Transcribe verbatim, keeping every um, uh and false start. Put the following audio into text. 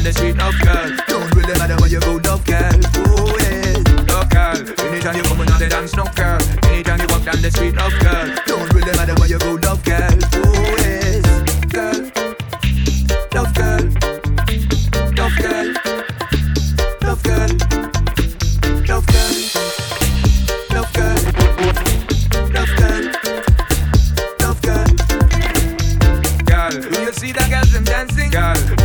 the street, love girl. Don't really matter where you go, love girl. Oh yeah, love girl. Anytime you come on the dance, no girl. Anytime you walk down the street, love girl. Don't really matter where you go, love girl. Oh yes, girl, love girl, love girl, love girl, love girl, love girl, love girl, love girl. Girl, do you see that girl them dancing? Girl.